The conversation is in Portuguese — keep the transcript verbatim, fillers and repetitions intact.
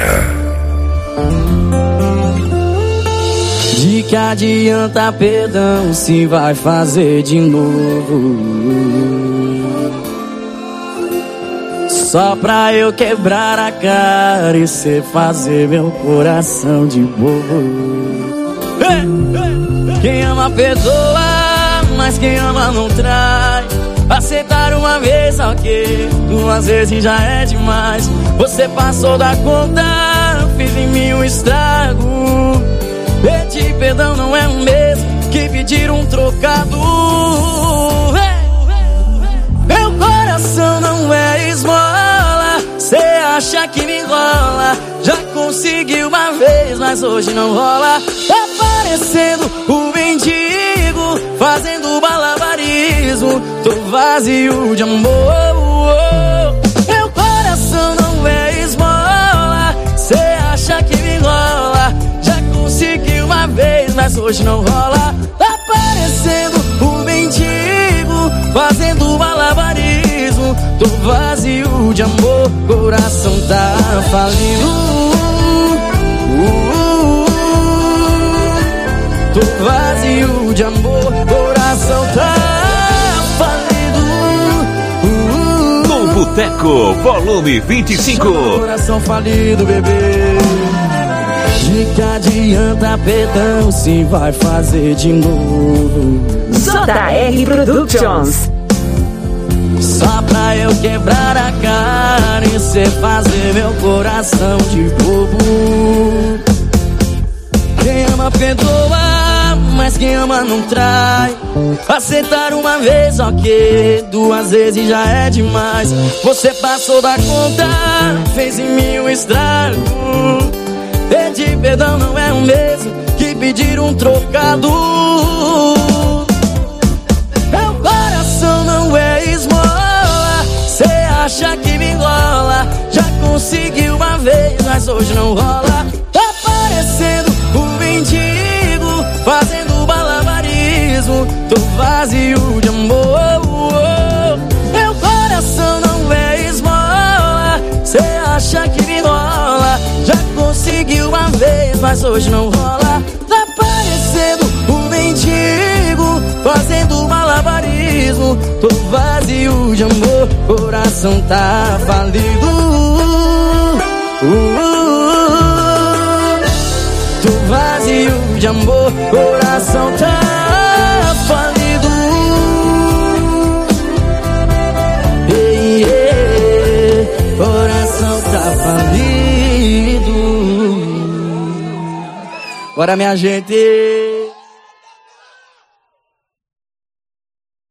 De que adianta perdão se vai fazer de novo? Só pra eu quebrar a cara e cê fazer meu coração de bobo. Quem ama perdoa, mas quem ama não trai. Aceitar uma vez, ok, duas vezes já é demais. Você passou da conta, fez em mim um estrago. Pedir perdão não é o mesmo que pedir um trocado. Meu coração não é esmola, cê acha que me enrola. Já consegui uma vez, mas hoje não rola. Tá parecendo um mendigo fazendo malabarismo. Tô vazio de amor. Meu coração não é esmola, cê acha que me enrola. Já consegui uma vez, mas hoje não rola. Tá parecendo um mendigo fazendo malabarismo. Tô vazio de amor, coração tá falido. Tô vazio de amor, coração tá falido. No Boteco, volume vinte e cinco. Coração falido, bebê. De que adianta perdão se vai fazer de novo? J R Productions. Só pra eu quebrar a cara e cê fazer meu coração de bobo. Quem ama perdoa, mas quem ama não trai. Aceitar uma vez, ok, duas vezes já é demais. Você passou da conta, fez em mim um estrago. Pedir perdão não é o mesmo que pedir um trocado. Meu coração não é esmola, cê acha que me enrola. Já consegui uma vez, mas hoje não rola. Tá parecendo um mendigo fazendo malabarismo. Tô vazio de amor. Meu coração não é esmola, cê acha que me enrola. Já consegui uma vez, mas hoje não rola. Tá parecendo um mendigo fazendo malabarismo. Tô vazio de amor, coração tá falido. uh, uh, Tô vazio de amor, coração tá falido. Ei, ei, coração tá falido. Bora, minha gente.